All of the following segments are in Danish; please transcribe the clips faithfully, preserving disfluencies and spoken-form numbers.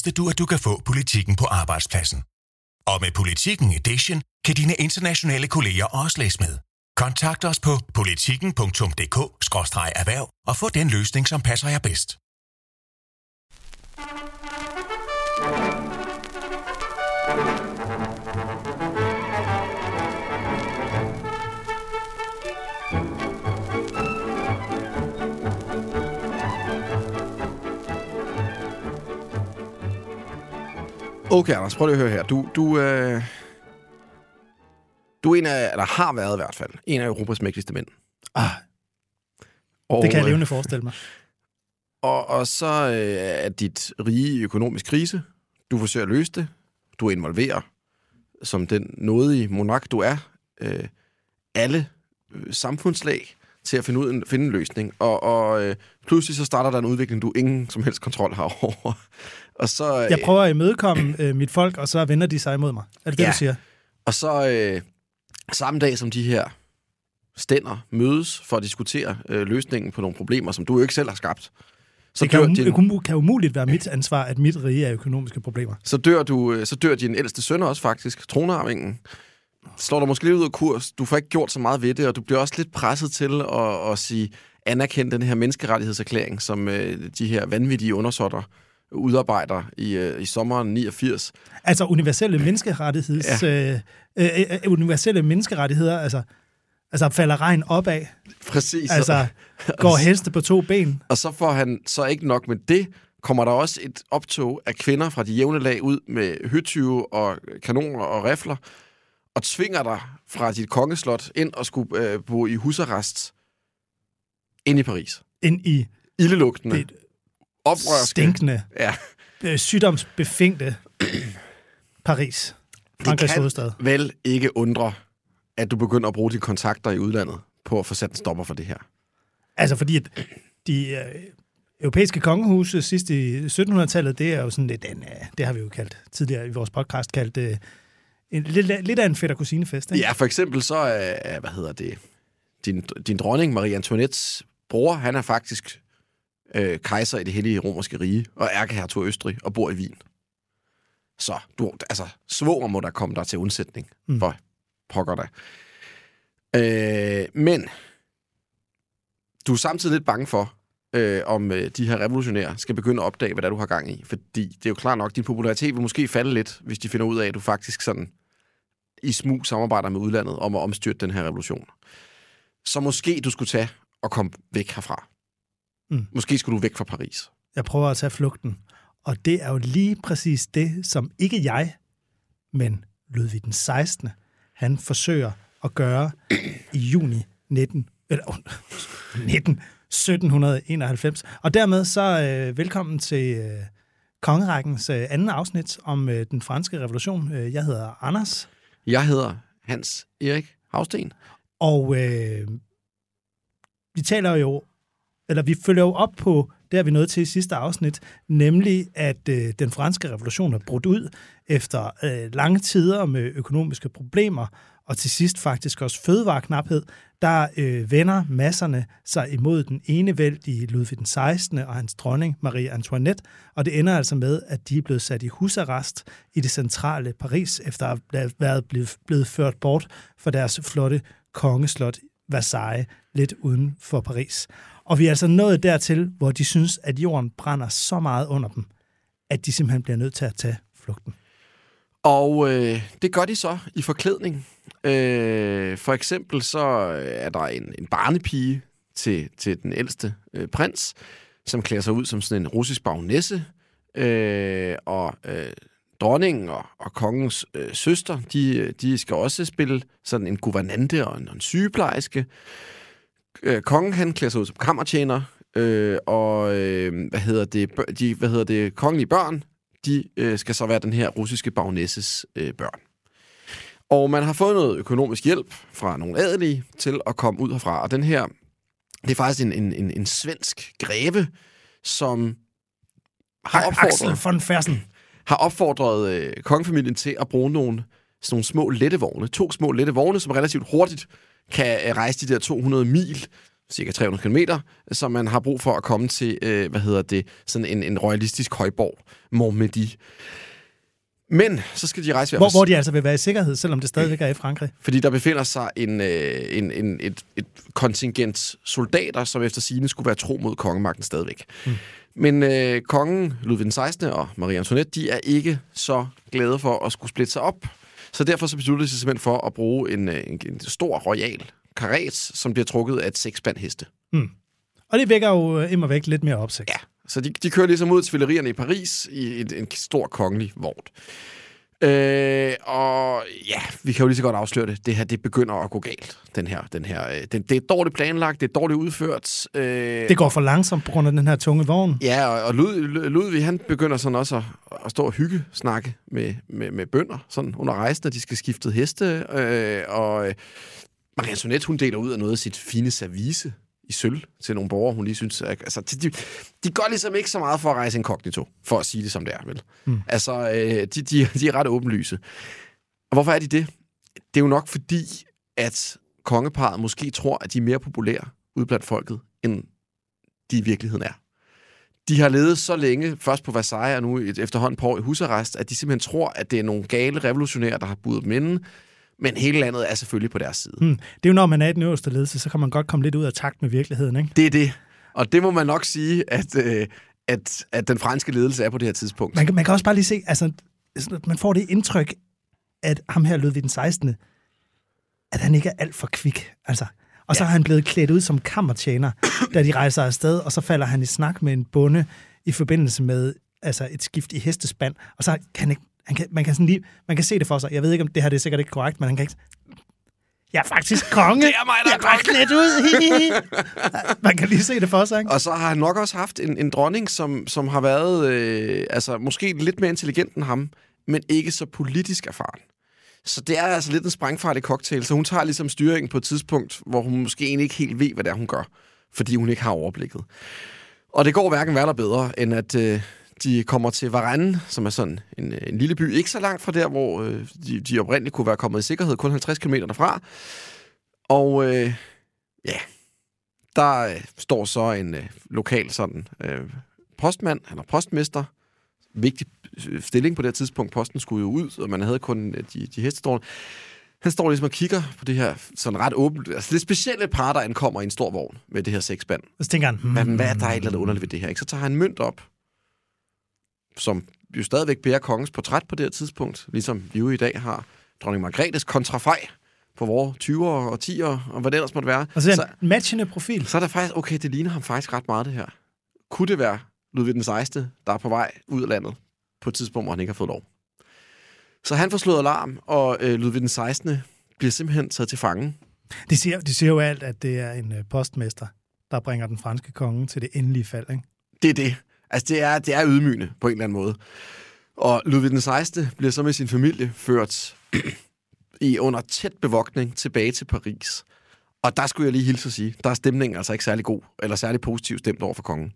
vidste du, at du kan få Politikken på arbejdspladsen. Og med Politikken Edition kan dine internationale kolleger også læse med. Kontakt os på politikken punktum d k skråstreg erhverv og få den løsning, som passer jer bedst. Okay, Anders, prøv lige at høre her. Du, du, øh, du er en af, eller har været i hvert fald, en af Europas mægtigste mænd. Ah, og, det kan jeg levende forestille mig. Og, og så øh, er dit rige i økonomisk krise. Du forsøger at løse det. Du involverer, som den nådige monark, du er, øh, alle øh, samfundslag til at finde ud en, finde en løsning. Og, og øh, pludselig så starter der en udvikling, du ingen som helst kontrol har over. Og så, øh, jeg prøver at imødekomme øh, mit folk, og så vender de sig imod mig. Er det det, ja. du siger? Og så øh, samme dag, som de her stænder mødes for at diskutere øh, løsningen på nogle problemer, som du jo ikke selv har skabt. Så det kan, dør um, din, det kan umuligt være mit ansvar, at mit rige er økonomiske problemer. Så dør, du, så dør din ældste søn også faktisk, tronarvingen. Slår dig måske lidt ud af kurs. Du får ikke gjort så meget ved det, og du bliver også lidt presset til at, at sige, anerkende den her menneskerettighedserklæring, som øh, de her vanvittige undersåtter udarbejder i, øh, i sommeren niogfirs. Altså universelle menneskerettigheds, ja. øh, øh, universelle menneskerettigheder, altså, altså falder regn opad. Præcis. Altså går heste på to ben. Og så får han så ikke nok med det, kommer der også et optog af kvinder fra de jævne lag ud med høtyve og kanoner og rifler, og tvinger dig fra dit kongeslot ind og skulle øh, bo i husarrest ind i Paris. Ind i ildelugtende, oprørske, stinkende, ja. sygdomsbefængte Paris. Frankrigs hovedstad. Vel ikke undre, at du begynder at bruge dine kontakter i udlandet på at få sat en stopper for det her. Altså fordi at de øh, europæiske kongehuse sidst i syttenhundredetallet, det er jo sådan lidt en, øh, det har vi jo kaldt tidligere i vores podcast, kaldt øh, en, lidt, lidt af en fætter-kusinefest. Ikke? Ja, for eksempel så er, hvad hedder det, din, din dronning, Marie Antoinettes bror, han er faktisk øh, kejser i det hellige romerske rige, og ærkehertug af Østrig, og bor i Wien. Så, du, altså, svoger må der komme der til undsætning, mm. for pokker dig. Øh, men du er samtidig lidt bange for, øh, om øh, de her revolutionære skal begynde at opdage, hvad der du har gang i. Fordi det er jo klart nok, din popularitet vil måske falde lidt, hvis de finder ud af, at du faktisk sådan i smug samarbejder med udlandet om at omstyrte den her revolution. Så måske du skulle tage og komme væk herfra. Mm. Måske skulle du væk fra Paris. Jeg prøver at tage flugten. Og det er jo lige præcis det, som ikke jeg, men Ludvig den sekstende, han forsøger at gøre i juni nitten, eller, nitten, sytten enoghalvfems. Og dermed så øh, velkommen til øh, kongerækkens øh, anden afsnit om øh, den franske revolution. Jeg hedder Anders. Jeg hedder Hans Erik Hausten. Og øh, vi taler jo, eller vi følger jo op på, det har vi nået til i sidste afsnit, nemlig at øh, den franske revolution er brudt ud efter øh, lange tider med økonomiske problemer, og til sidst faktisk også fødevareknaphed, der øh, vender masserne sig imod den enevældige Ludvig den sekstende og hans dronning Marie Antoinette, og det ender altså med, at de er blevet sat i husarrest i det centrale Paris, efter at have været blevet, blevet ført bort fra deres flotte kongeslot Versailles, lidt uden for Paris. Og vi er altså nået dertil, hvor de synes, at jorden brænder så meget under dem, at de simpelthen bliver nødt til at tage flugten. Og øh, det gør de så i forklædning. Øh, for eksempel så er der en, en barnepige til, til den ældste øh, prins, som klæder sig ud som sådan en russisk baronesse, øh, og øh, dronningen og, og kongens øh, søster, de, de skal også spille sådan en guvernante og en, en sygeplejerske. Øh, kongen, han klæder sig ud som kammertjener, øh, og øh, hvad hedder det, de, hvad hedder det, kongelige børn, de øh, skal så være den her russiske baronesses øh, børn. Og man har fået noget økonomisk hjælp fra nogle adelige til at komme ud herfra. Og den her, det er faktisk en, en, en, en svensk greve, som har opfordret, von Fersen. har opfordret øh, kongefamilien til at bruge nogle, sådan nogle små lette vogne. To små lette vogne, som relativt hurtigt kan øh, rejse de der to hundrede mil cirka tre hundrede kilometer, som man har brug for at komme til, øh, hvad hedder det, sådan en, en royalistisk højborg, Montmedy. Men så skal de rejse... Hvor, hvor de altså vil være i sikkerhed, selvom det stadigvæk er i Frankrig. Fordi der befinder sig en, øh, en, en, et, et kontingent soldater, som efter sigende skulle være tro mod kongemagten stadigvæk. Mm. Men øh, kongen, Ludvig den sekstende og Marie Antoinette, de er ikke så glade for at skulle splitte sig op. Så derfor så besluttede de sig simpelthen for at bruge en, en, en stor royal karet, som bliver trukket af et seksspand heste. Mm. Og det vækker jo immer væk lidt mere opsigt. Ja, så de, de kører ligesom ud til Tuilerierne i Paris i en, en stor kongelig vogn. Øh, og ja, vi kan jo lige så godt afsløre det. Det her, det begynder at gå galt. Den her, den her, øh, den, det er dårligt planlagt, det er dårligt udført. Øh, det går for langsomt på grund af den her tunge vogn. Ja, og, og Lud, Ludvig, han begynder sådan også at, at stå og hygge, snakke med, med, med bønder, sådan under rejsen, når de skal skifte heste. Øh, og øh, Marie Antoinette, hun deler ud af noget af sit fine service i sølv til nogle borgere, hun lige synes... Altså, de, de gør ligesom ikke så meget for at rejse inkognito, for at sige det som det er, vel? Mm. Altså, øh, de, de, de er ret åbenlyse. Og hvorfor er de det? Det er jo nok fordi, at kongeparret måske tror, at de er mere populære ude blandt folket, end de i virkeligheden er. De har levet så længe, først på Versailles og nu et efterhånden på år i husarrest, at de simpelthen tror, at det er nogle gale revolutionære, der har budet dem inden. Men hele landet er selvfølgelig på deres side. Hmm. Det er jo, når man er i den øverste ledelse, så kan man godt komme lidt ud af takt med virkeligheden, ikke? Det er det. Og det må man nok sige, at, øh, at, at den franske ledelse er på det her tidspunkt. Man kan, man kan også bare lige se, altså, man får det indtryk, at ham her, Ludvig den sekstende, at han ikke er alt for kvik. Altså. Og så ja. er han blevet klædt ud som kammertjener, da de rejser afsted, og så falder han i snak med en bonde i forbindelse med altså, et skift i hestespand, og så kan han ikke Han kan, man, kan sådan lige, man kan se det for sig. Jeg ved ikke, om det her det er sikkert ikke korrekt, men han kan ikke... Jeg er faktisk konge! Det er mig, der er konge! Lidt ud! Man kan lige se det for sig, ikke? Og så har han nok også haft en, en dronning, som, som har været øh, altså, måske lidt mere intelligent end ham, men ikke så politisk erfaren. Så det er altså lidt en sprængfarlig cocktail, så hun tager ligesom styringen på et tidspunkt, hvor hun måske egentlig ikke helt ved, hvad det er, hun gør, fordi hun ikke har overblikket. Og det går hverken værre eller bedre, end at... Øh, de kommer til Varennes, som er sådan en, en lille by, ikke så langt fra der, hvor øh, de, de oprindeligt kunne være kommet i sikkerhed, kun halvtreds kilometer derfra. Og øh, ja, der øh, står så en øh, lokal sådan øh, postmand, eller postmester, vigtig stilling på det tidspunkt. Posten skulle jo ud, og man havde kun øh, de, de hestestårne. Han står ligesom og kigger på det her sådan ret åbent. Altså det specielle par, der ankommer i en stor vogn med det her seksspand. Så tænker han, hmm. hvad, hvad er der et eller andet underligt ved det her? Ikke? Så tager han mønt op, som jo stadigvæk bærer kongens portræt på det her tidspunkt, ligesom vi jo i dag har dronning Margrethes kontrafej på vores tyvere og tiere, og hvad det ellers måtte være. Og så er en matchende profil. Så er der faktisk, okay, det ligner ham faktisk ret meget, det her. Kunne det være Ludvig den sekstende, der er på vej ud af landet på et tidspunkt, hvor han ikke har fået lov? Så han får slået alarm, og øh, Ludvig den sekstende bliver simpelthen taget til fange. De siger, de siger jo alt, at det er en øh, postmester, der bringer den franske konge til det endelige fald, ikke? Det er det. Altså, det er, det er ydmygende på en eller anden måde. Og Ludvig den sekstende bliver så med sin familie ført i under tæt bevogtning tilbage til Paris. Og der skulle jeg lige hilse at sige, der er stemningen altså ikke særlig god, eller særlig positiv stemt over for kongen.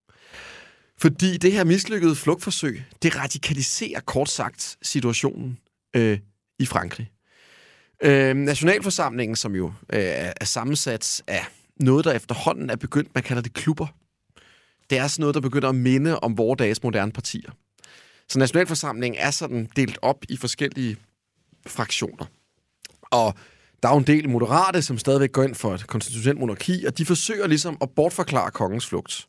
Fordi det her mislykkede flugtforsøg, det radikaliserer kort sagt situationen øh, i Frankrig. Øh, Nationalforsamlingen, som jo øh, er sammensat af noget, der efterhånden er begyndt, man kalder det klubber. Det er sådan noget, der begynder at minde om vore dages moderne partier. Så Nationalforsamlingen er sådan delt op i forskellige fraktioner. Og der er jo en del moderate, som stadigvæk går ind for et konstitutionelt monarki, og de forsøger ligesom at bortforklare kongens flugt.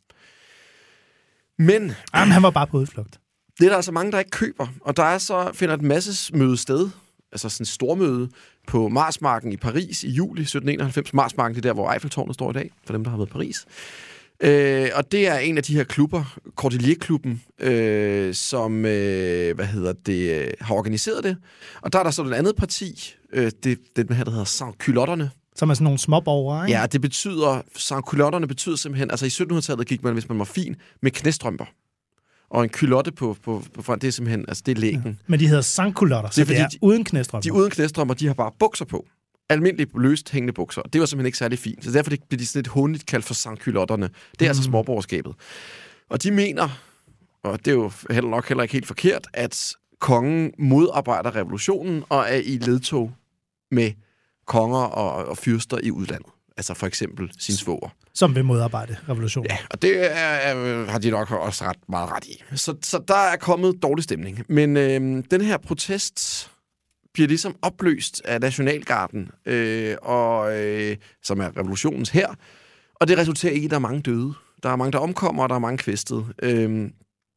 Men... Jamen, han var bare på udflugt. Det er der altså mange, der ikke køber. Og der er så finder et masse møde sted, altså sådan et stormøde på Marsmarken i Paris i juli sytten enoghalvfems. Marsmarken, det er der, hvor Eiffeltårnet står i dag, for dem, der har været i Paris. Øh, og det er en af de her klubber, Cordelier-klubben, øh, som øh, hvad hedder det, øh, har organiseret det. Og der er der så et andet parti, øh, det, det her, der hedder Sans-Culotterne. Som er sådan nogle småborgere, ikke? Ja, det betyder, Sans-Culotterne betyder simpelthen, altså i syttenhundredetallet gik man, hvis man var fin, med knæstrømper. Og en culotte på, på, på front, det er simpelthen, altså det er lægen. Ja. Men de hedder sans-culotter, så det er, det er de, uden knæstrømper. De uden knæstrømper, de har bare bukser på. Almindeligt løst hængende bukser. Det var simpelthen ikke særlig fint. Så derfor bliver de sådan lidt håndligt kaldt for sans-culotterne. Det er mm. altså småborgerskabet. Og de mener, og det er jo heller nok heller ikke helt forkert, at kongen modarbejder revolutionen og er i ledtog med konger og, og fyrster i udlandet. Altså for eksempel sin svoger. Som vil modarbejde revolutionen. Ja, og det er, er, har de nok også ret meget ret i. Så, så der er kommet dårlig stemning. Men øh, den her protest bliver ligesom opløst af Nationalgarden, øh, og, øh, som er revolutionens hær. Og det resulterer i, at der er mange døde. Der er mange, der omkommer, og der er mange kvæstede. Øh,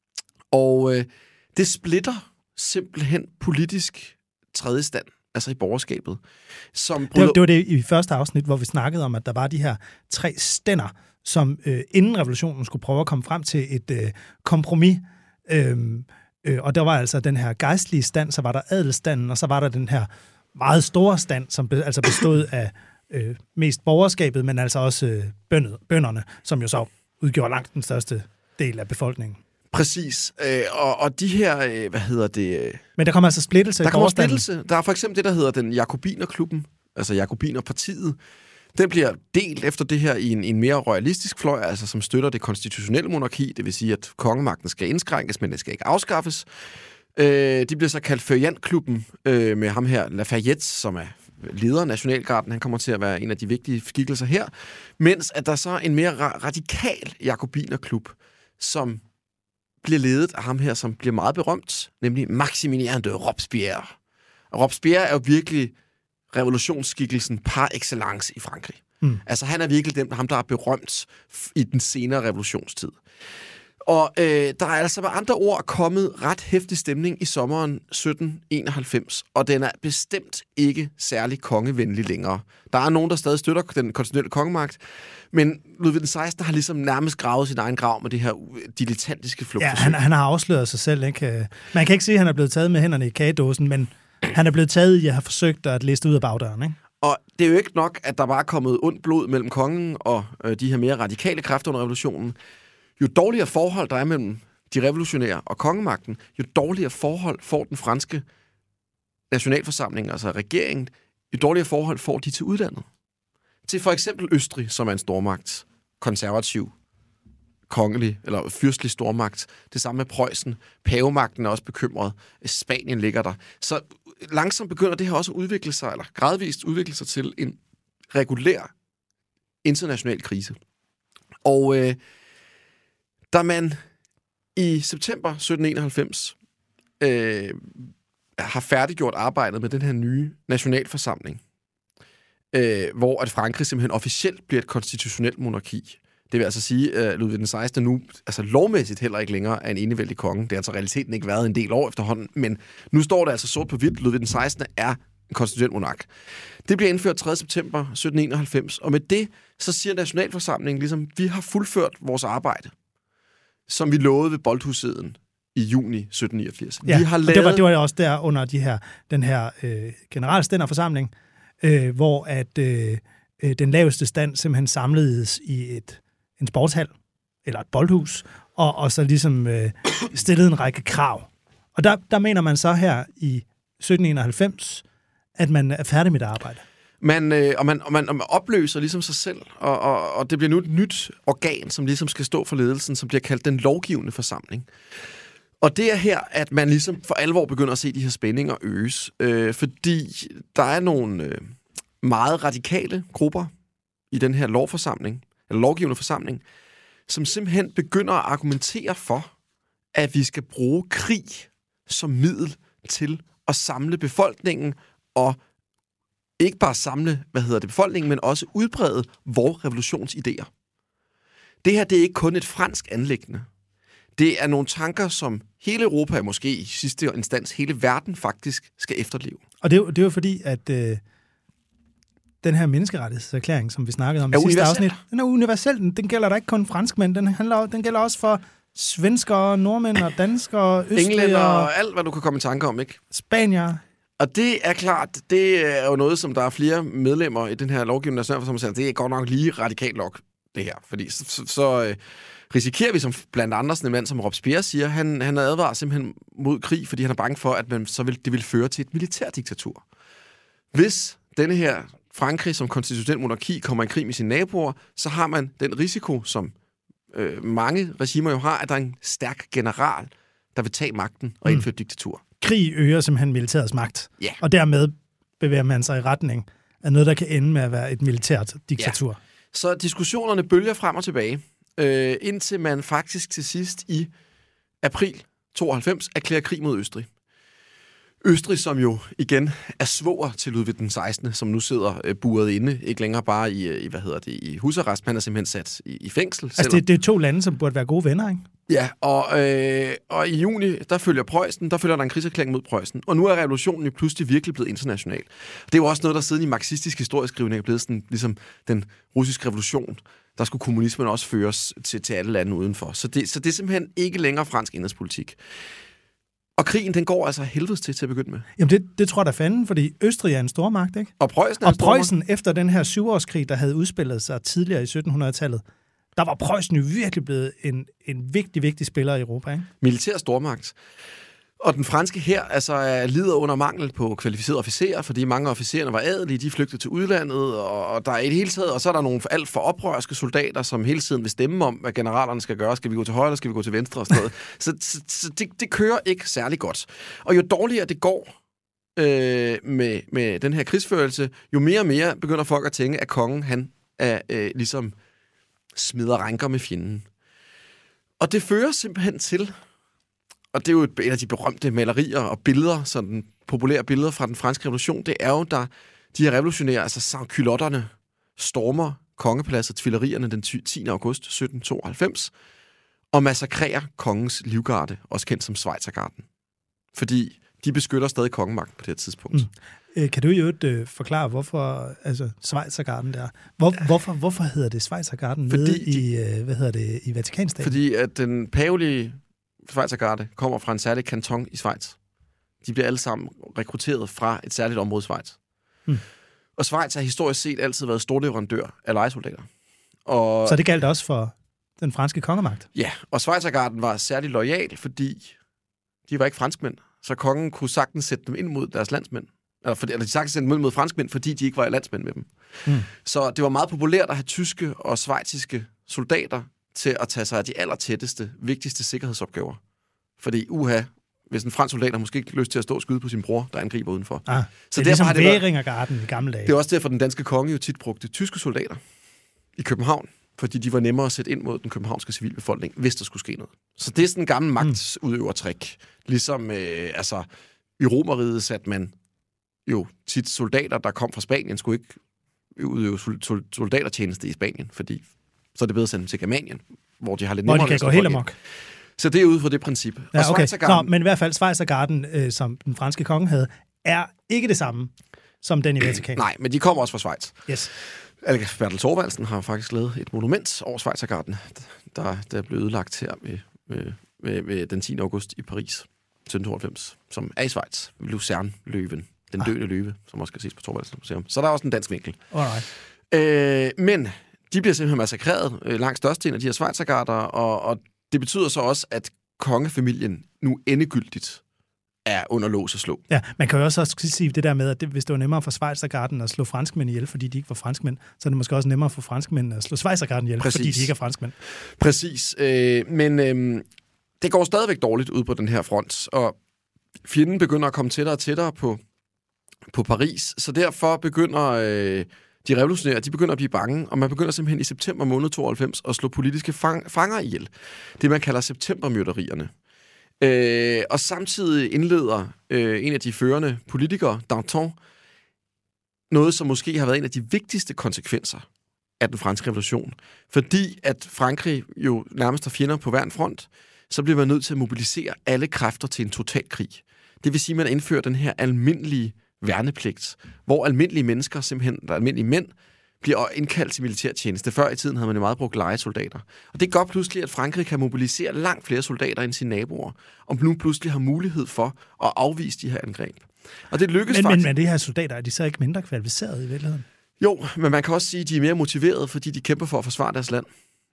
og øh, det splitter simpelthen politisk tredje stand, altså i borgerskabet. Som det, var, det var det i første afsnit, hvor vi snakkede om, at der var de her tre stænder, som øh, inden revolutionen skulle prøve at komme frem til et øh, kompromis. Øhm, øh, og der var altså den her gejstlige stand, så var der adelstanden, og så var der den her meget store stand, som be, altså bestod af øh, mest borgerskabet, men altså også øh, bøndet, bønderne, som jo så udgjorde langt den største del af befolkningen. Præcis. Øh, og, og de her, øh, hvad hedder det... Øh, Men der kommer altså splittelse der i kommer splittelse. Der er for eksempel det, der hedder den Jakobinerklubben, altså Jakobinerpartiet. Den bliver delt efter det her i en, en mere royalistisk fløj, altså som støtter det konstitutionelle monarki, det vil sige, at kongemagten skal indskrænkes, men det skal ikke afskaffes. Øh, de bliver så kaldt Feuillantklubben, øh, med ham her, Lafayette, som er leder af Nationalgarden. Han kommer til at være en af de vigtige skikkelser her. Mens at der så er en mere ra- radikal Jakobinerklub, som bliver ledet af ham her, som bliver meget berømt, nemlig Maximilien de Robespierre. Og Robespierre er jo virkelig revolutionsskikkelsen par excellence i Frankrig. Mm. Altså han er virkelig dem, ham, der er berømt i den senere revolutionstid. Og øh, der er altså med andre ord kommet ret heftig stemning i sommeren sytten enoghalvfems, og den er bestemt ikke særlig kongevenlig længere. Der er nogen, der stadig støtter den konstitutionelle kongemagt, men Ludvig den sekstende har ligesom nærmest gravet sin egen grav med det her dilettantiske flugtforsøg. Ja, han, han har afsløret sig selv, ikke? Man kan ikke sige, at han er blevet taget med hænderne i kagedåsen, men han er blevet taget i at have forsøgt at liste ud af bagdøren, ikke? Og det er jo ikke nok, at der bare er kommet ondt blod mellem kongen og øh, de her mere radikale kræfter under revolutionen. Jo dårligere forhold der er mellem de revolutionære og kongemagten, jo dårligere forhold får den franske nationalforsamling, altså regeringen, jo dårligere forhold får de til udlandet. Til for eksempel Østrig, som er en stormagt, konservativ, kongelig eller fyrstelig stormagt. Det samme med Preussen. Pavemagten er også bekymret. Spanien ligger der. Så langsomt begynder det her også at udvikle sig, eller gradvist udvikle sig til en regulær international krise. Og øh, da man i september sytten enoghalvfems øh, har færdiggjort arbejdet med den her nye nationalforsamling, øh, hvor at Frankrig simpelthen officielt bliver et konstitutionelt monarki. Det vil altså sige, at Ludvig den sekstende nu altså lovmæssigt heller ikke længere er en enevældig konge. Det har altså realiteten ikke været en del år efterhånden, men nu står det altså sort på hvidt. Ludvig den sekstende er en konstitutionel monark. Det bliver indført tredje september sytten enoghalvfems, og med det så siger nationalforsamlingen ligesom, vi har fuldført vores arbejde, som vi lovede ved Boldhusseden i juni sytten niogfirs. Ja, vi har lavet... det, var, det var også der under de her, den her øh, generalstænderforsamling, øh, hvor at øh, den laveste stand simpelthen samledes i et, en sportshal, eller et boldhus, og, og så ligesom øh, stillede en række krav. Og der, der mener man så her i sytten enoghalvfems, at man er færdig med det arbejde. Man, øh, og, man, og, man, og man opløser ligesom sig selv, og, og, og det bliver nu et nyt organ, som ligesom skal stå for ledelsen, som bliver kaldt den lovgivende forsamling. Og det er her, at man ligesom for alvor begynder at se de her spændinger øges, øh, fordi der er nogle øh, meget radikale grupper i den her lovforsamling, eller lovgivende forsamling, som simpelthen begynder at argumentere for, at vi skal bruge krig som middel til at samle befolkningen, og ikke bare samle, hvad hedder det, befolkningen, men også udbrede vores revolutionsidéer. Det her, det er ikke kun et fransk anliggende. Det er nogle tanker, som hele Europa, måske i sidste instans hele verden, faktisk skal efterleve. Og det er jo, det er jo fordi, at øh, den her menneskerettighedserklæring, som vi snakkede om i sidste afsnit, den er universel. Den gælder da ikke kun franskmænd. Den, handler, den gælder også for svenskere, nordmænd og danskere, østrigere, englænder og alt, hvad du kan komme i tanker om, ikke? Spanier. Og det er klart, det er jo noget, som der er flere medlemmer i den her lovgivning, nationalforsamling, som siger, det er godt nok lige radikalt nok, det her. Fordi så, så, så øh, risikerer vi, som blandt andre sådan en mand, som Robespierre siger, han, han advarer simpelthen mod krig, fordi han er bange for, at man, så vil, det vil føre til et militærdiktatur. Hvis denne her Frankrig som konstitutionel monarki kommer i krig med sine naboer, så har man den risiko, som øh, mange regimer jo har, at der er en stærk general, der vil tage magten og indføre mm. diktatur. Krig øger simpelthen militærets magt, yeah. og dermed bevæger man sig i retning er noget, der kan ende med at være et militært diktatur. Ja. Så diskussionerne bølger frem og tilbage, øh, indtil man faktisk til sidst i april tooghalvfems erklærer krig mod Østrig. Østrig, som jo igen er svoger til Ludvig den sekstende, som nu sidder øh, buret inde, ikke længere bare i, i hvad hedder det, i husarrest, han er simpelthen sat i, i fængsel. Altså selvom... det, det er to lande, som burde være gode venner, ikke? Ja, og, øh, og i juni, der følger Preussen, der følger der en krigserklæring mod Preussen, og nu er revolutionen jo pludselig virkelig blevet international. Det er jo også noget, der siden i marxistisk historieskrivning er blevet sådan, ligesom den russiske revolution, der skulle kommunismen også føres til, til alle lande udenfor. Så det, så det er simpelthen ikke længere fransk indrigspolitik. Og krigen, den går altså helvedes til til at begynde med. Jamen, det, det tror jeg da fanden, fordi Østrig er en stormagt, ikke? Og Preussen er Og en stormagt. Preussen, efter den her syvårskrig, der havde udspillet sig tidligere i sytten hundrede-tallet, der var Preussen jo virkelig blevet en, en vigtig, vigtig spiller i Europa, ikke? Militær stormagt. Og den franske hær altså, lider under mangel på kvalificerede officerer, fordi mange af officererne var adelige, de flygtede til udlandet, og, og der er i det hele taget, og så er der nogle alt for oprørske soldater, som hele tiden vil stemme om, hvad generalerne skal gøre. Skal vi gå til højre, eller skal vi gå til venstre? Og sådan noget. så så, så det, det kører ikke særlig godt. Og jo dårligere det går øh, med, med den her krigsførelse, jo mere og mere begynder folk at tænke, at kongen, han er øh, ligesom smider ranker med fjenden. Og det fører simpelthen til, og det er jo et af de berømte malerier og billeder, sådan populære billeder fra den franske revolution, det er jo, der de her revolutionære, altså sans-culotterne, stormer kongepaladset Tuilerierne den tiende august sytten tooghalvfems, og massakrerer kongens livgarde, også kendt som Schweizergarden. Fordi de beskytter stadig kongemagten på det her tidspunkt. Mm. Kan du jo øh, forklare, hvorfor altså Schweizergarden der? Hvor, hvorfor, hvorfor hedder det Schweizergarden fordi nede i, øh, hvad hedder det, i Vatikanstaten? Fordi at den pavelige Schweizergarde kommer fra en særlig kanton i Schweiz. De bliver alle sammen rekrutteret fra et særligt område i Schweiz. Hmm. Og Schweiz har historisk set altid været storleverandør af lejesoldater. Og, så det galt også for den franske kongemagt? Ja, og Schweizergarden var særlig loyal, fordi de var ikke franskmænd. Så kongen kunne sagtens sætte dem ind mod deres landsmænd. Eller, for, eller de sagtens sætte dem ind mod franskmænd, fordi de ikke var landsmænd med dem. Hmm. Så det var meget populært at have tyske og schweiziske soldater til at tage sig af de allertætteste, vigtigste sikkerhedsopgaver. Fordi uha, hvis en fransk soldat har måske ikke lyst til at stå og skyde på sin bror, der angriber udenfor. Ah, så det er ligesom Væringergarden i gamle dage. Det er også derfor, den danske konge jo tit brugte tyske soldater i København, fordi de var nemmere at sætte ind mod den københavnske civilbefolkning, hvis der skulle ske noget. Så det er sådan en gammel magtudøvertrik. Ligesom øh, altså, i Romerriget satte man jo tit soldater, der kom fra Spanien, skulle ikke udøve soldatertjeneste i Spanien, fordi så er det bedre at sende dem til Germanien, hvor de har lidt nemmere. Hvor de kan gå helt amok. Så det er ude fra det princip. Ja, okay. Nå, men i hvert fald Schweizergarden, øh, som den franske konge havde, er ikke det samme som den i Vatikanen. Nej, men de kommer også fra Schweiz. Yes. Bertel Thorvaldsen har faktisk lavet et monument over Schweizergarden, der, der blev ødelagt her ved, ved, ved, ved den tiende august i Paris sytten tooghalvfems, som er i Schweiz. Lucerne-løven. Den døende ah. løve, som også kan ses på Thorvaldsens Museum. Så der er også en dansk vinkel. Alright. Øh, men de bliver simpelthen massakreret øh, langt størstedelen af de her Schweizergarder, og, og det betyder så også, at kongefamilien nu endegyldigt er under lås og slå. Ja, man kan jo også sige det der med, at det, hvis det var nemmere for Schweizergarden at slå franskmænd ihjel, fordi de ikke var franskmænd, så er det måske også nemmere for franskmænd at slå Schweizergarden ihjel, Præcis. fordi de ikke er franskmænd. Præcis. Øh, men øh, det går stadigvæk dårligt ud på den her front, og fjenden begynder at komme tættere og tættere på, på Paris, så derfor begynder øh, de revolutionære, de begynder at blive bange, og man begynder simpelthen i september måned tooghalvfems at slå politiske fang, fanger ihjel. Det, man kalder septembermyrderierne. Øh, og samtidig indleder øh, en af de førende politikere, Danton, noget, som måske har været en af de vigtigste konsekvenser af den franske revolution. Fordi at Frankrig jo nærmest har fjender på hver en front, så bliver man nødt til at mobilisere alle kræfter til en totalkrig. Det vil sige, at man indfører den her almindelige værnepligt, hvor almindelige mennesker, simpelthen, der almindelige mænd, bliver indkaldt til militærtjeneste. Før i tiden havde man jo meget brugt lejesoldater. Og det gør pludselig, at Frankrig kan mobilisere langt flere soldater end sine naboer, og nu pludselig har mulighed for at afvise de her angreb. Og det lykkes men, faktisk... Men, men det her soldater, er de så ikke mindre kvalificerede i virkeligheden? Jo, men man kan også sige, at de er mere motiverede, fordi de kæmper for at forsvare deres land.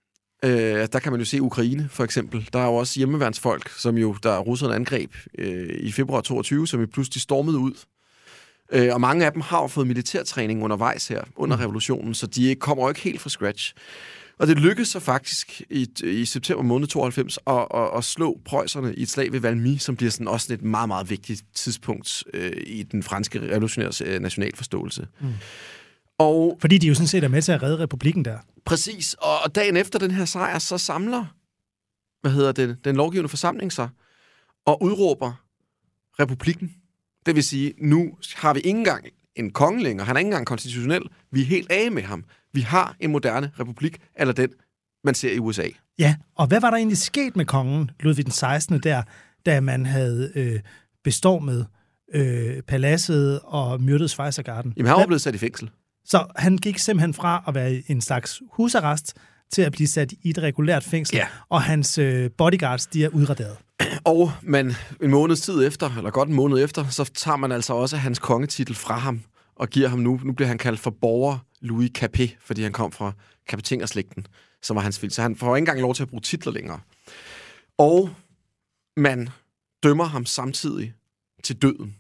Øh, der kan man jo se Ukraine, for eksempel. Der er jo også hjemmeværnsfolk, som jo, der russerne angreb øh, i februar toogtyve, som jo pludselig stormede ud. Øh, og mange af dem har jo fået militærtræning undervejs her, under revolutionen, så de kommer jo ikke helt fra scratch. Og det lykkedes så faktisk i, i september måned tooghalvfems at, at, at slå preusserne i et slag ved Valmy, som bliver sådan også et meget, meget vigtigt tidspunkt øh, i den franske revolutionære øh, nationalforståelse. Mm. Og, Fordi de jo sådan set er med til at redde republikken der. Præcis, og, og dagen efter den her sejr, så samler hvad hedder det, den lovgivende forsamling sig og udråber republikken. Det vil sige, nu har vi ikke engang en konge længere, han er ikke engang konstitutionel, vi er helt af med ham. Vi har en moderne republik, eller den, man ser i U S A. Ja, og hvad var der egentlig sket med kongen, Ludvig den sekstende der, da man havde øh, bestormet øh, paladset og myrdet Schweizergarten? Jamen, han var blevet sat i fængsel. Så han gik simpelthen fra at være en slags husarrest til at blive sat i et regulært fængsel, ja. Og hans øh, bodyguards, de er udraderet. Og man en måneds tid efter, eller godt en måned efter, så tager man altså også hans kongetitel fra ham, og giver ham nu, nu bliver han kaldt for borger Louis Capet, fordi han kom fra Capetingerslægten, som var hans fil. Så han får ikke engang lov til at bruge titler længere. Og man dømmer ham samtidig til døden.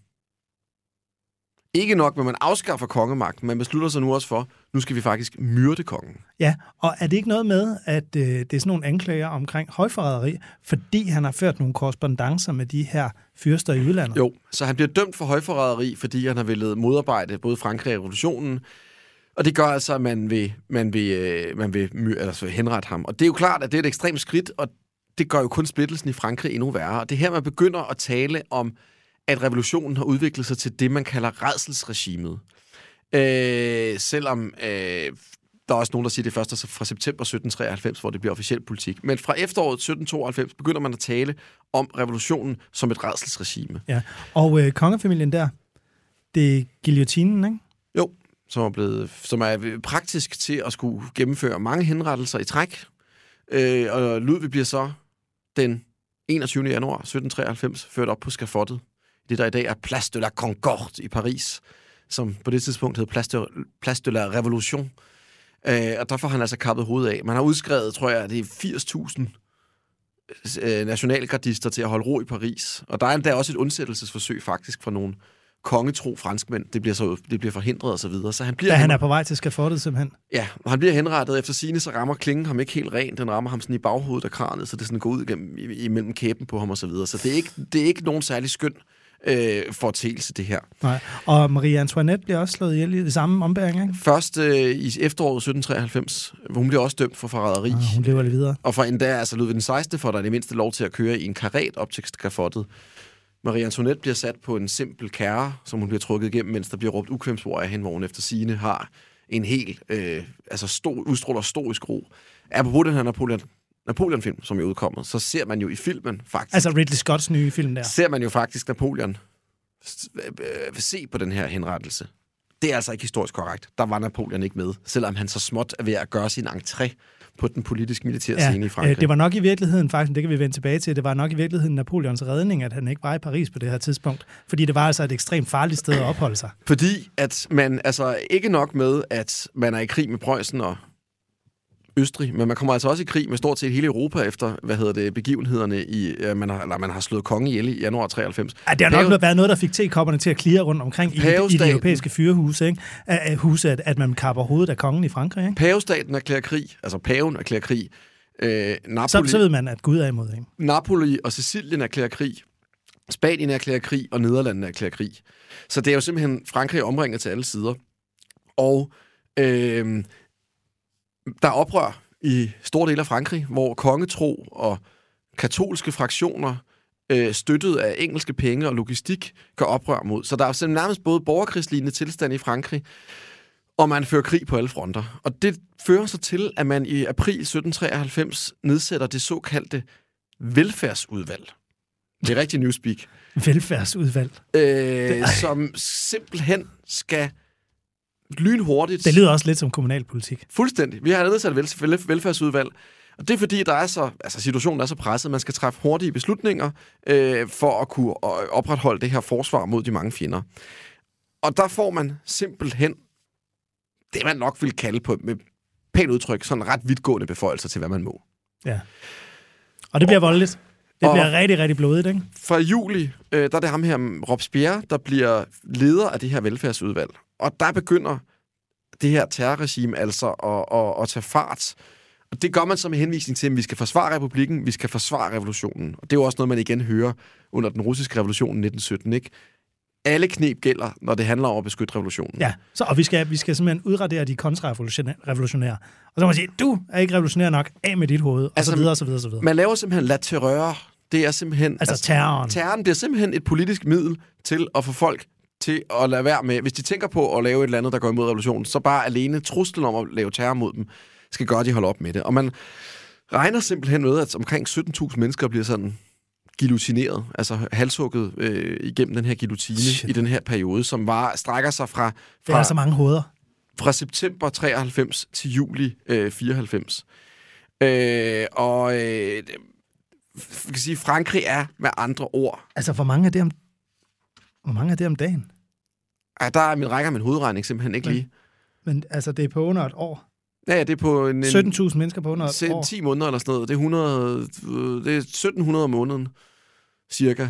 Ikke nok, men man afskaffer kongemagten, man beslutter sig nu også for, nu skal vi faktisk myrde kongen. Ja, og er det ikke noget med, at øh, det er sådan nogle anklager omkring højforræderi, fordi han har ført nogle korrespondancer med de her fyrster i udlandet? Jo, så han bliver dømt for højforræderi, fordi han har villet modarbejde både Frankrig og revolutionen, og det gør altså, at man vil, man vil, øh, man vil my- altså henrette ham. Og det er jo klart, at det er et ekstremt skridt, og det gør jo kun splittelsen i Frankrig endnu værre. Og det er her, man begynder at tale om, at revolutionen har udviklet sig til det, man kalder rædselsregimet. Øh, selvom øh, der er også nogen, der siger, det først er fra september sytten treoghalvfems, hvor det bliver officiel politik. Men fra efteråret sytten tooghalvfems begynder man at tale om revolutionen som et rædselsregime. Ja, og øh, kongefamilien der, det er guillotinen, ikke? Jo, som er, blevet, som er praktisk til at skulle gennemføre mange henrettelser i træk. Øh, og Ludvig bliver så den enogtyvende januar sytten treoghalvfems ført op på skafottet. Det, der i dag er Place de la Concorde i Paris, som på det tidspunkt hed Place de, Place de la Révolution. Øh, og der får han altså kappet hovedet af. Man har udskrevet, tror jeg, det er firs tusind øh, nationalgardister til at holde ro i Paris. Og der er endda også et undsættelsesforsøg faktisk fra nogle kongetro franskmænd. Det bliver, så, det bliver forhindret og så videre. Så han bliver da han er på vej til skafottet simpelthen. Ja, og han bliver henrettet. Efter sigende, så rammer klingen ham ikke helt rent. Den rammer ham sådan i baghovedet og kranet, så det sådan går ud igennem, imellem kæben på ham og så videre. Så det er ikke, det er ikke nogen særlig skøn øh, fortælse, det her. Nej. Og Marie Antoinette bliver også slået ihjel i det samme ombæring, ikke? Først øh, i efteråret sytten treoghalvfems, hvor hun bliver også dømt for forræderi. Ah, hun lever lidt videre. Og fra endda, altså Ludvig den sekstende, får der det mindste lov til at køre i en karet op til skafottet. Marie Antoinette bliver sat på en simpel kærre, som hun bliver trukket igennem, mens der bliver råbt ukvemsord af hende, hvor hun efter sigende har en helt, øh, altså stor, udstråler storisk ro. Apropos den her Napoleon, Napoleon-film, som er udkommet, så ser man jo i filmen faktisk... Altså Ridley Scotts nye film der. Ser man jo faktisk Napoleon se på den her henrettelse. Det er altså ikke historisk korrekt. Der var Napoleon ikke med, selvom han så småt er ved at gøre sin entré på den politisk-militære ja, scene i Frankrig. Det var nok i virkeligheden, faktisk, det kan vi vende tilbage til, det var nok i virkeligheden Napoleons redning, at han ikke var i Paris på det her tidspunkt. Fordi det var altså et ekstremt farligt sted at opholde sig. Fordi at man, altså ikke nok med, at man er i krig med Preussen og Østrig, men man kommer altså også i krig med stort set hele Europa efter, hvad hedder det, begivenhederne i, ja, man har, eller man har slået kongen ihjel i januar treoghalvfems. Ja, det har nok været noget, der fik tekopperne til at klire rundt omkring i, i de europæiske fyrehuse, ikke? At, huse, at, at man kapper hovedet af kongen i Frankrig, ikke? Pavestaten erklærer krig, altså paven erklærer krig. Øh, Napoli, så, så ved man, at Gud er imod, ikke? Napoli og Sicilien erklærer krig. Spanien erklærer krig, og Nederlandene erklærer krig. Så det er jo simpelthen Frankrig omringet til alle sider. Og øh, der er oprør i store dele af Frankrig, hvor kongetro og katolske fraktioner, øh, støttet af engelske penge og logistik, gør oprør mod. Så der er simpelthen nærmest både borgerkrigslignende tilstand i Frankrig, og man fører krig på alle fronter. Og det fører så til, at man i april sytten treoghalvfems nedsætter det såkaldte velfærdsudvalg. Det er rigtig newspeak. Velfærdsudvalg. Øh, som simpelthen skal lynhurtigt... Det lyder også lidt som kommunalpolitik. Fuldstændig. Vi har nedsat et vel- velfærdsudvalg, og det er fordi, der er så, altså situationen er så presset, man skal træffe hurtige beslutninger øh, for at kunne opretholde det her forsvar mod de mange fjender. Og der får man simpelthen det, man nok vil kalde på med pænt udtryk, sådan ret vidtgående beføjelser til, hvad man må. Ja. Og det bliver og, voldeligt. Det bliver rigtig, rigtig blodigt, ikke? Fra juli, øh, der er det ham her, Robespierre, der bliver leder af det her velfærdsudvalg. Og der begynder det her terrorregime altså at, at, at tage fart. Og det gør man så med henvisning til, at vi skal forsvare republikken, vi skal forsvare revolutionen. Og det er jo også noget, man igen hører under den russiske revolution i nitten sytten, ikke? Alle knep gælder, når det handler om at beskytte revolutionen. Ja, så, og vi skal, vi skal simpelthen udradere de kontrarevolutionære. Og så må man sige, du er ikke revolutionær nok, af med dit hoved, og altså, så videre, og så videre, og så videre. Man laver simpelthen la terreur. Det er simpelthen... Altså, altså terroren. Terroren bliver simpelthen et politisk middel til at få folk til at lade være med... Hvis de tænker på at lave et eller andet, der går imod revolutionen, så bare alene truslen om at lave terror mod dem, skal gøre, at de holder op med det. Og man regner simpelthen med, at omkring sytten tusind mennesker bliver sådan guillotineret, altså halshugget øh, igennem den her guillotine Shit. i den her periode, som var, strækker sig fra... fra det er så mange hoveder. Fra september treoghalvfems til juli øh, fireoghalvfems. Øh, og... Øh, vi kan sige, Frankrig er med andre ord. Altså, hvor mange er det om, hvor mange er det om dagen? Ja, der er min rækker min hovedregning simpelthen ikke men, lige. Men altså, det er på under et år? Ja, det er på en... sytten tusind mennesker på under et se, år? ti måneder eller sådan noget. Det er, hundrede, det er sytten hundrede om måneden, cirka.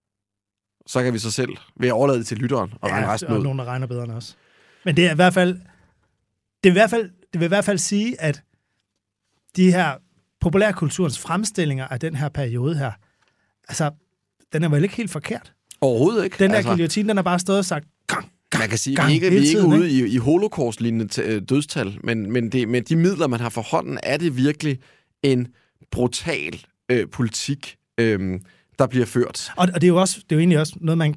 Så kan vi så selv ved overlade det til lytteren og ja, regne resten ud. Ja, nogen, der regner bedre end os. Men det er i hvert fald... Det vil i hvert fald, det vil i hvert fald sige, at de her populærkulturens fremstillinger af den her periode her, altså, den er vel ikke helt forkert? Overhovedet ikke. Den der altså, guillotine, den har bare stået og sagt, gang, gang, man kan sige, gang, vi er ikke, vi er ikke tiden, ude ikke? i, i holocaust-lignende dødstal, men, men det, med de midler, man har for hånden, er det virkelig en brutal øh, politik, øh, der bliver ført. Og, og det er jo også, det er jo egentlig også noget, man...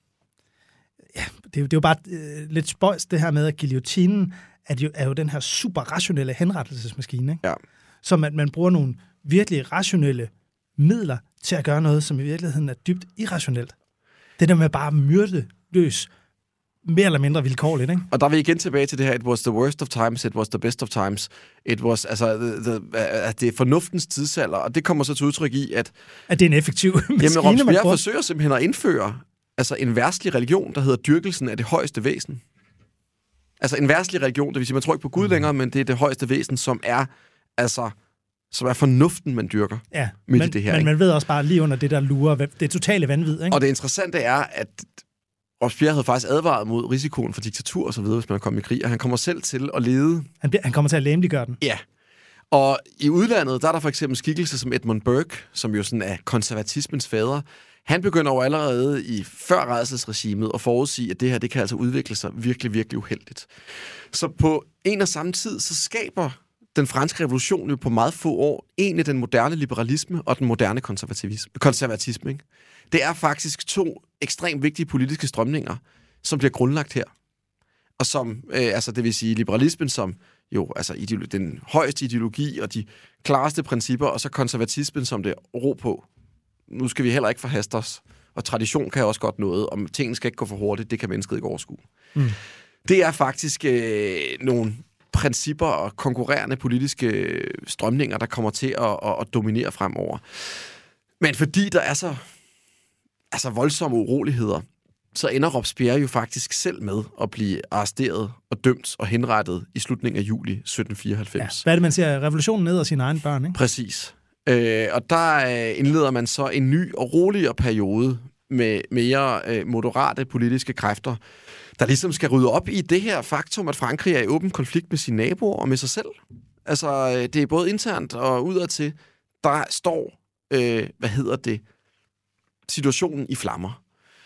Ja, det er jo, det er jo bare øh, lidt spøjs, det her med, at guillotinen er jo, er jo den her super rationelle henrettelsesmaskine, ikke? Ja. Som at man bruger nogle virkelig rationelle midler til at gøre noget, som i virkeligheden er dybt irrationelt. Det der med bare at myrde løs, mere eller mindre vilkårligt, ikke? Og der er vi igen tilbage til det her, it was the worst of times, it was the best of times. It was, altså, the, the, at det er fornuftens tidsalder, og det kommer så til udtryk i, at... At det er en effektiv maskine, jamen, Robespierre man bruger. forsøger simpelthen at indføre altså, en verdslig religion, der hedder dyrkelsen af det højeste væsen. Altså en verdslig religion, det vil sige, man tror ikke på Gud længere, men det er det højeste væsen, som er, altså, som er fornuften, man dyrker ja, midt men, i det her. Men ikke? man ved også bare lige under det, der lurer, det er totale vanvid, ikke? Og det interessante er, at Robespierre havde faktisk advaret mod risikoen for diktatur og så videre, hvis man kommer i krig, og han kommer selv til at lede... Han, bliver, han kommer til at læmeliggøre den. Ja. Og i udlandet, der er der for eksempel skikkelser som Edmund Burke, som jo sådan er konservatismens fader. Han begynder jo allerede i før rædselsregimet at forudsige, at det her, det kan altså udvikle sig virkelig, virkelig uheldigt. Så på en og samme tid, så skaber den franske revolution jo på meget få år egentlig den moderne liberalisme og den moderne konservatisme. konservatisme ikke? Det er faktisk to ekstremt vigtige politiske strømninger, som bliver grundlagt her. Og som, øh, altså det vil sige liberalismen som jo, altså ideolo- den højeste ideologi og de klareste principper, og så konservatismen som det ro på. Nu skal vi heller ikke forhaste os. Og tradition kan også godt noget, og tingene skal ikke gå for hurtigt, det kan mennesket ikke overskue. Mm. Det er faktisk øh, nogle principper og konkurrerende politiske strømninger, der kommer til at, at, at dominere fremover. Men fordi der er så altså voldsomme uroligheder, så ender Robespierre jo faktisk selv med at blive arresteret og dømt og henrettet i slutningen af juli sytten fireoghalvfems. Ja, hvad er det, man siger? Revolutionen ned af sine egne børn, ikke? Præcis. Øh, og der øh, indleder man så en ny og roligere periode med mere øh, moderate politiske kræfter, der ligesom skal rydde op i det her faktum, at Frankrig er i åben konflikt med sine naboer og med sig selv. Altså, øh, det er både internt og udadtil, der står, øh, hvad hedder det, situationen i flammer.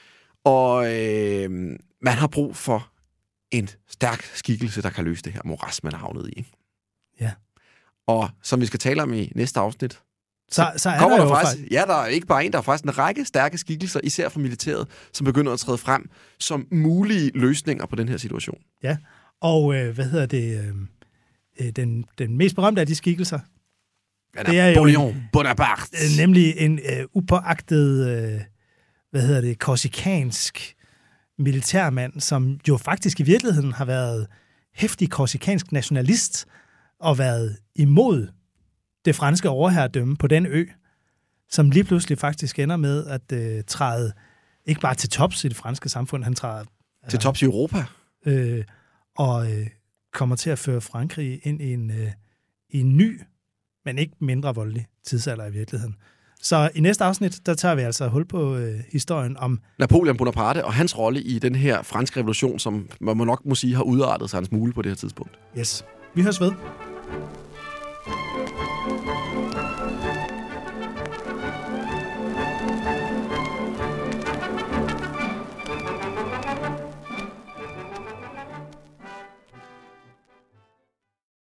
Og øh, man har brug for en stærk skikkelse, der kan løse det her moras, man er havnet i. Ja. Og som vi skal tale om i næste afsnit, så, så er kommer der, der jo faktisk, ja, der er ikke bare en, der er faktisk en række stærke skikkelser, især fra militæret, som begynder at træde frem som mulige løsninger på den her situation. Ja, og øh, hvad hedder det, øh, den, den mest berømte af de skikkelser, ja, det er Napoleon jo Bonaparte. Øh, nemlig en øh, upåagtet, øh, hvad hedder det, korsikansk militærmand, som jo faktisk i virkeligheden har været heftig korsikansk nationalist og været imod det franske overherredømme på den ø, som lige pludselig faktisk ender med at øh, træde ikke bare til tops i det franske samfund, han træder til altså, tops i Europa, øh, og øh, kommer til at føre Frankrig ind i en, øh, i en ny, men ikke mindre voldelig tidsalder i virkeligheden. Så i næste afsnit, der tager vi altså hul på øh, historien om Napoleon Bonaparte og hans rolle i den her franske revolution, som man nok må sige har udartet sig en smule på det her tidspunkt. Yes. Vi høres ved.